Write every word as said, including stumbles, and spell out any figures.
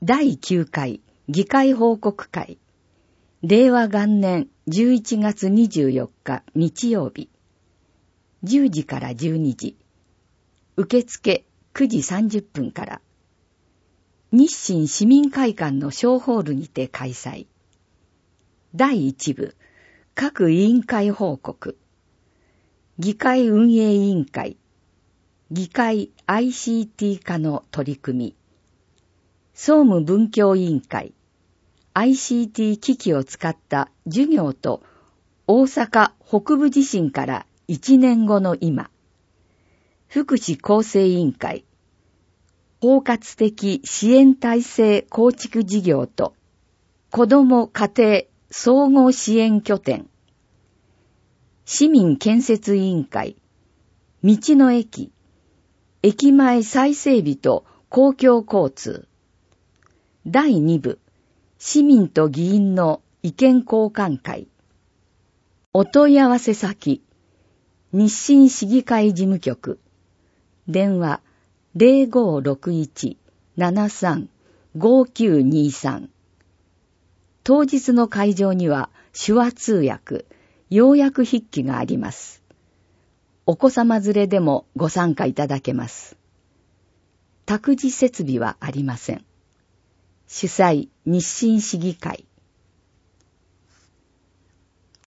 だいきゅうかい議会報告会、れいわがんねんじゅういちがつにじゅうよっか日曜日、じゅうじからじゅうにじ、受付くじさんじゅっぷんから、日清市民会館の小ホールにて開催。だいいち部、各委員会報告、議会運営委員会、議会 アイシーティー 化の取り組み、総務文教委員会、アイシーティー 機器を使った授業と大阪北部地震からいちねんごの今、福祉厚生委員会、包括的支援体制構築事業と子ども家庭総合支援拠点、市民建設委員会、道の駅、駅前再整備と公共交通、だいに部、市民と議員の意見交換会、お問い合わせ先、日清市議会事務局、電話 ゼロごーろくいち ななさん ごきゅうにさん。当日の会場には手話通訳、要約筆記があります。お子様連れでもご参加いただけます。託児設備はありません。主催、日清市議会。